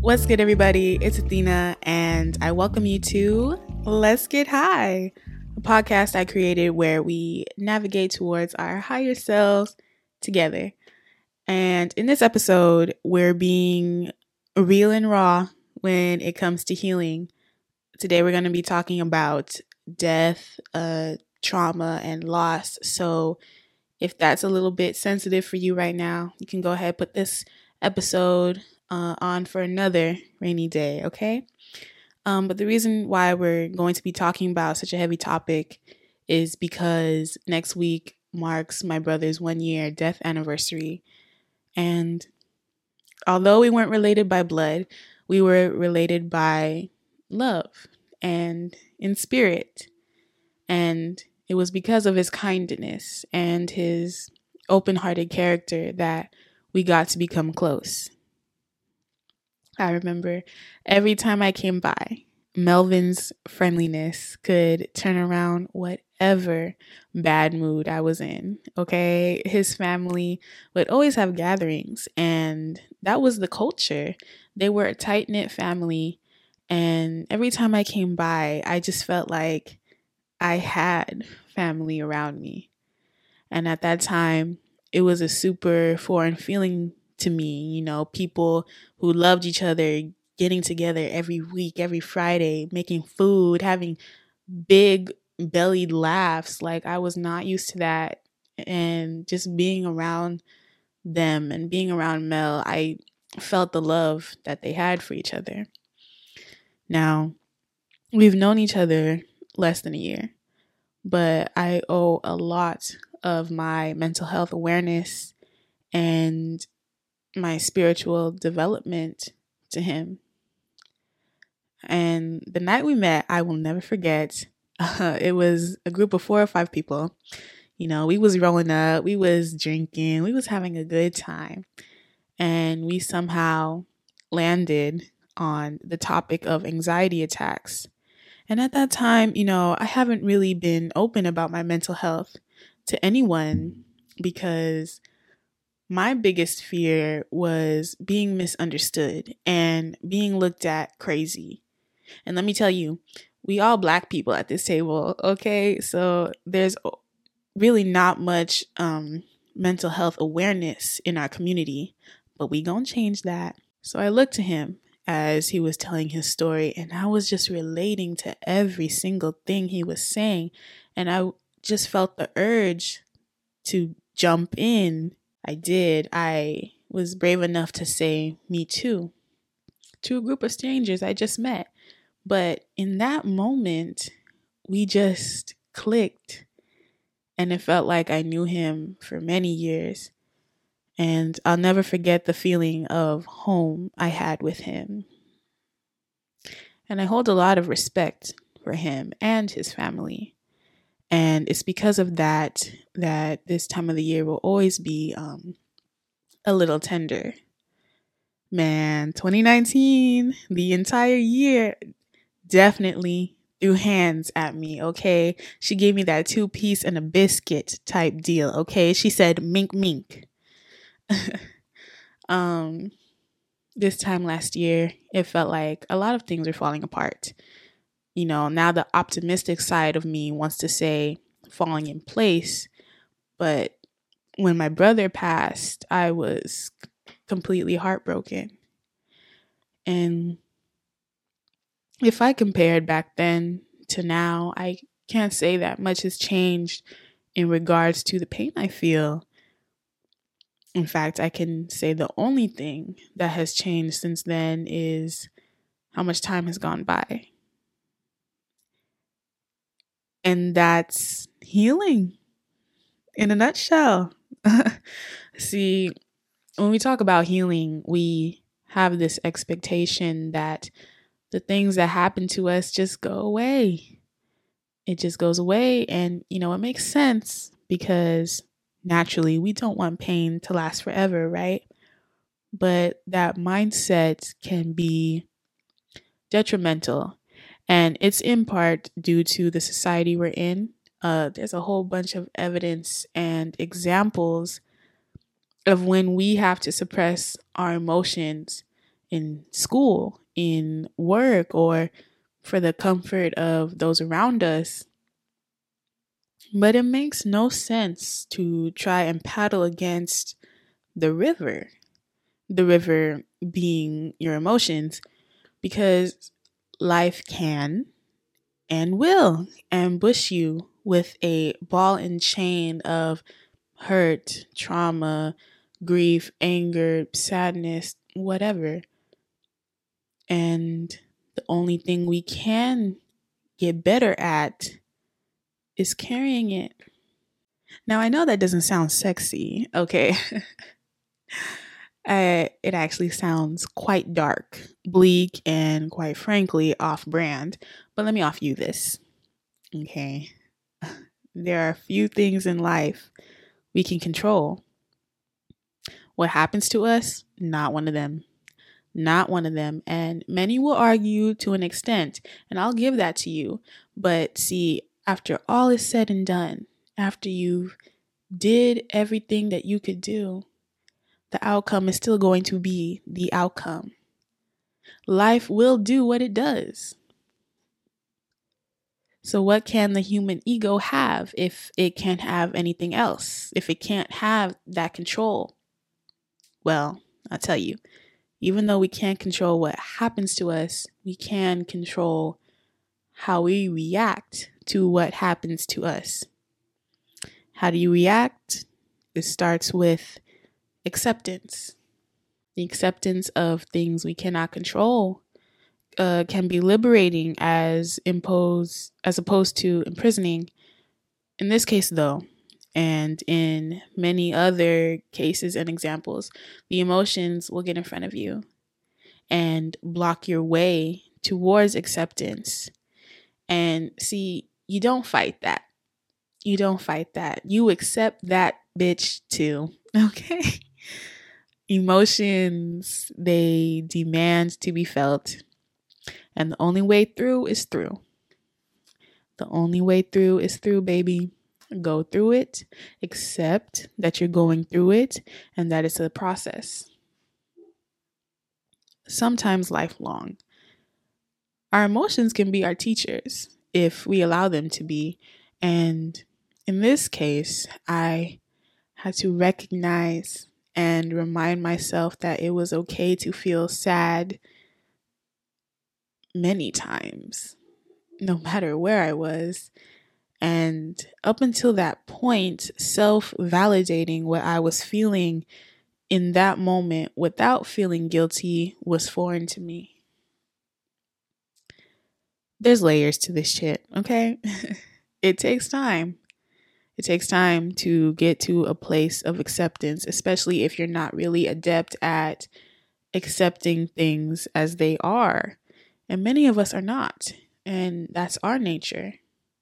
What's good, everybody? It's Athena, and I welcome you to Let's Get High, a podcast I created where we navigate towards our higher selves together. And in this episode, we're being real and raw when it comes to healing. Today, we're going to be talking about death, trauma, and loss. So if that's a little bit sensitive for you right now, you can go ahead and put this episode on for another rainy day, okay? But the reason why we're going to be talking about such a heavy topic is because next week marks my brother's 1-year death anniversary. And although we weren't related by blood, we were related by love and in spirit. And it was because of his kindness and his open-hearted character that we got to become close. I remember every time I came by, Melvin's friendliness could turn around whatever bad mood I was in, okay? His family would always have gatherings, and that was the culture. They were a tight-knit family, and every time I came by, I just felt like I had family around me. And at that time, it was a super foreign feeling to me, people who loved each other, getting together every week, every Friday, making food, having big bellied laughs. Like, I was not used to that. And just being around them and being around Mel, I felt the love that they had for each other. Now, we've known each other less than a year, but I owe a lot of my mental health awareness and my spiritual development to him. And the night we met, I will never forget. It was a group of 4 or 5 people. We was rolling up, we was drinking, we was having a good time. And we somehow landed on the topic of anxiety attacks. And at that time, I haven't really been open about my mental health to anyone because my biggest fear was being misunderstood and being looked at crazy. And let me tell you, we all Black people at this table, okay? So there's really not much mental health awareness in our community, but we gonna change that. So I looked to him as he was telling his story, and I was just relating to every single thing he was saying. And I just felt the urge to jump in. I did. I was brave enough to say, me too, to a group of strangers I just met. But in that moment, we just clicked. And it felt like I knew him for many years. And I'll never forget the feeling of home I had with him. And I hold a lot of respect for him and his family. And it's because of that this time of the year will always be a little tender. Man, 2019, the entire year definitely threw hands at me, okay? She gave me that 2-piece and a biscuit type deal, okay? She said, mink, mink. This time last year, it felt like a lot of things were falling apart. Now the optimistic side of me wants to say falling in place. But when my brother passed, I was completely heartbroken. And if I compared back then to now, I can't say that much has changed in regards to the pain I feel. In fact, I can say the only thing that has changed since then is how much time has gone by. And that's healing in a nutshell. See, when we talk about healing, we have this expectation that the things that happen to us just go away. It just goes away. And, it makes sense because naturally we don't want pain to last forever, right? But that mindset can be detrimental. And it's in part due to the society we're in. There's a whole bunch of evidence and examples of when we have to suppress our emotions in school, in work, or for the comfort of those around us. But it makes no sense to try and paddle against the river being your emotions, because life can and will ambush you with a ball and chain of hurt, trauma, grief, anger, sadness, whatever. And the only thing we can get better at is carrying it. Now, I know that doesn't sound sexy, okay? It actually sounds quite dark, bleak, and quite frankly, off brand. But let me offer you this, okay? There are few things in life we can control. What happens to us? Not one of them. Not one of them. And many will argue to an extent, and I'll give that to you. But see, after all is said and done, after you've did everything that you could do, the outcome is still going to be the outcome. Life will do what it does. So what can the human ego have if it can't have anything else? If it can't have that control? Well, I'll tell you, even though we can't control what happens to us, we can control how we react to what happens to us. How do you react? It starts with acceptance. The acceptance of things we cannot control can be liberating as opposed to imprisoning. In this case, though, and in many other cases and examples, the emotions will get in front of you and block your way towards acceptance. And see, you don't fight that. You don't fight that. You accept that bitch too. Okay? Emotions, they demand to be felt. And the only way through is through. The only way through is through, baby. Go through it. Accept that you're going through it and that it's a process. Sometimes lifelong. Our emotions can be our teachers if we allow them to be. And in this case, I had to recognize and remind myself that it was okay to feel sad many times, no matter where I was. And up until that point, self-validating what I was feeling in that moment without feeling guilty was foreign to me. There's layers to this shit, okay? It takes time. It takes time to get to a place of acceptance, especially if you're not really adept at accepting things as they are. And many of us are not. And that's our nature.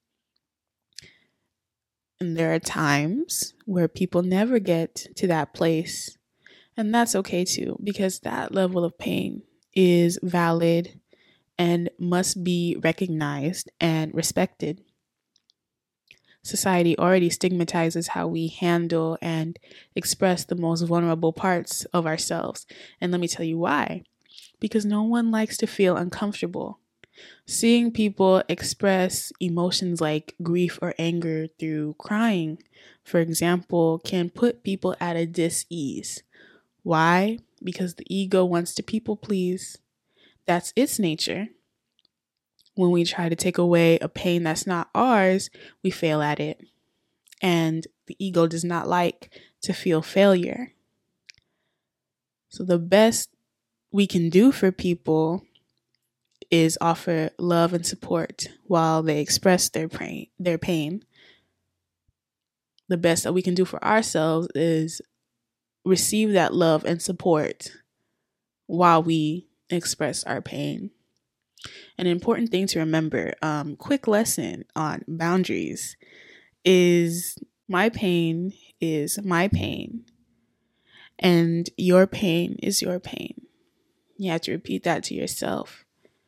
And there are times where people never get to that place. And that's okay too, because that level of pain is valid and must be recognized and respected. Society already stigmatizes how we handle and express the most vulnerable parts of ourselves. And let me tell you why. Because no one likes to feel uncomfortable. Seeing people express emotions like grief or anger through crying, for example, can put people at a dis-ease. Why? Because the ego wants to people please. That's its nature. When we try to take away a pain that's not ours, we fail at it. And the ego does not like to feel failure. So the best we can do for people is offer love and support while they express their pain. The best that we can do for ourselves is receive that love and support while we express our pain. An important thing to remember, quick lesson on boundaries, is my pain is my pain and your pain is your pain. You have to repeat that to yourself.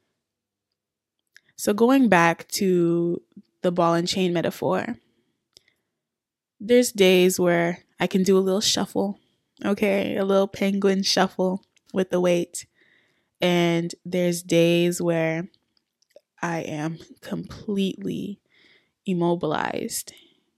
So going back to the ball and chain metaphor, there's days where I can do a little shuffle, okay? A little penguin shuffle with the weight. And there's days where I am completely immobilized.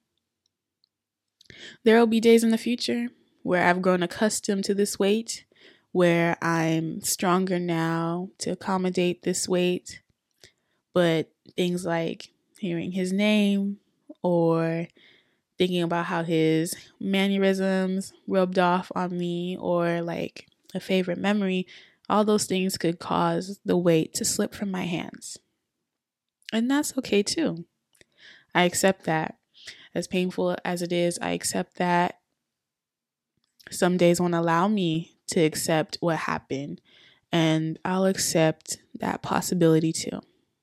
There will be days in the future where I've grown accustomed to this weight, where I'm stronger now to accommodate this weight. But things like hearing his name or thinking about how his mannerisms rubbed off on me, or like a favorite memory, all those things could cause the weight to slip from my hands. And that's okay too. I accept that. As painful as it is, I accept that. Some days won't allow me to accept what happened, and I'll accept that possibility too.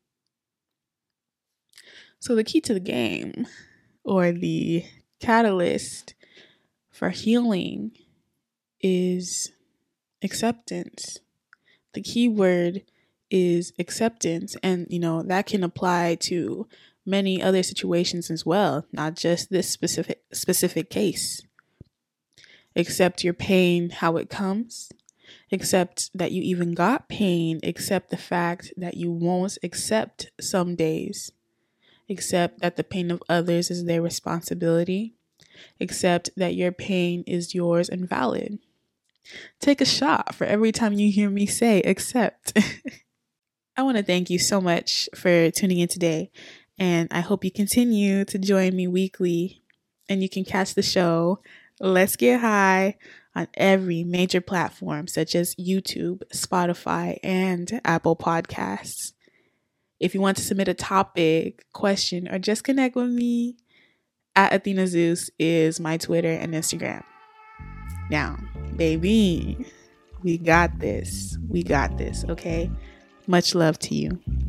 So the key to the game, or the catalyst for healing, is acceptance. The key word is acceptance, and that can apply to many other situations as well, not just this specific case. Accept your pain how it comes. Accept that you even got pain. Accept the fact that you won't accept some days. Accept that the pain of others is their responsibility. Accept that your pain is yours and valid. Take a shot for every time you hear me say accept. I want to thank you so much for tuning in today, and I hope you continue to join me weekly, and you can catch the show Let's Get High on every major platform such as YouTube, Spotify, and Apple Podcasts. If you want to submit a topic, question, or just connect with me, @AthenaZeus is my Twitter and Instagram. Now, baby, we got this. We got this, okay? Much love to you.